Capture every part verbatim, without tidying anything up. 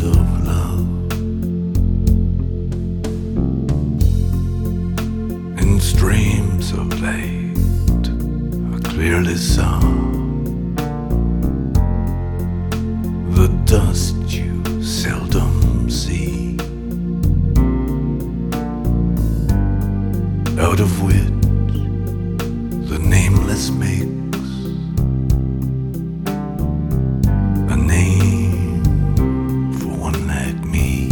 of love. In streams of light I clearly saw the dust you seldom see, out of which the nameless makes a name for one like me.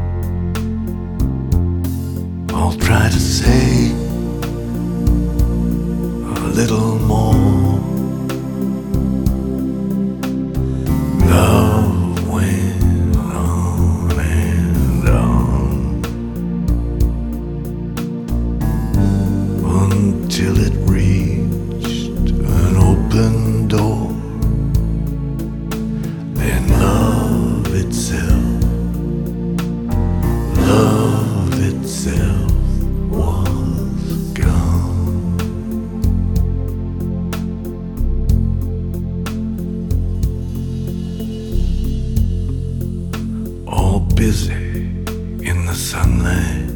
I'll try to say a little more. Love went on and on until it reached an open door. Then love itself, love itself was gone. All busy in the sunlight,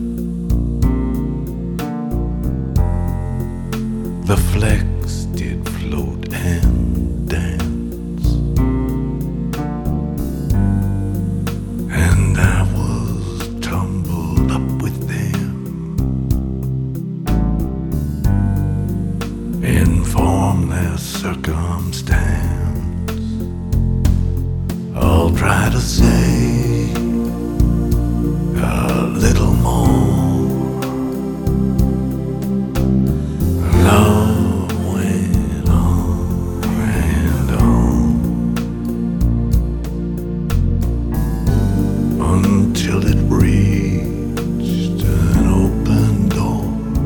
the flecks did float and dance, and I was tumbled up with them in formless circumstance. I'll try to say a little more. Love went on and on until it reached an open door.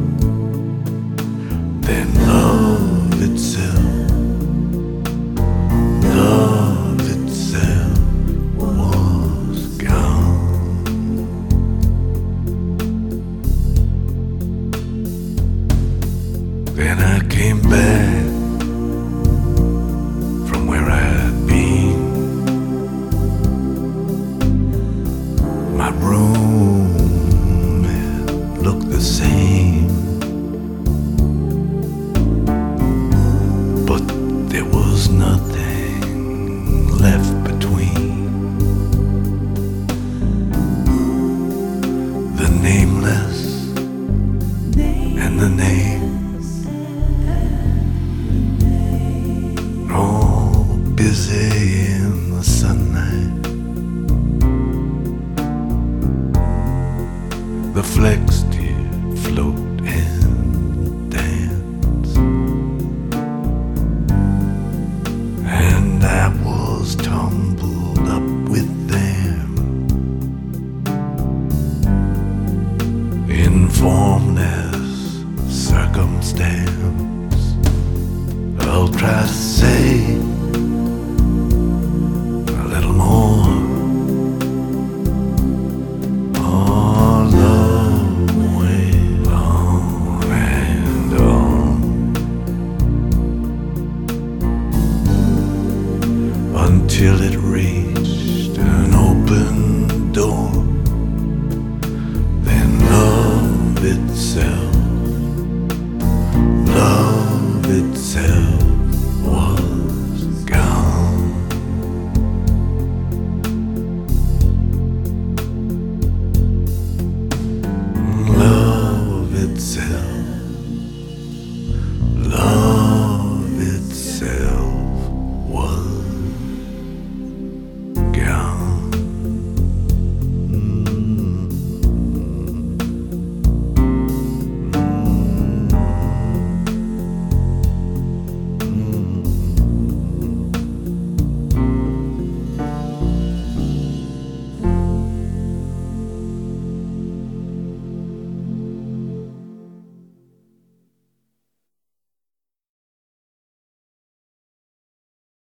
Then love itself, love itself was gone. Then I came back from where I'd been. My room, it looked the same, but there was nothing left between the nameless and the name. All busy in the sunlight, the flecks did float and dance, and I was tumbled up with them in formless circumstance. I'll try to say a little more. Oh, love went on and on until it reached an open door. Then love itself,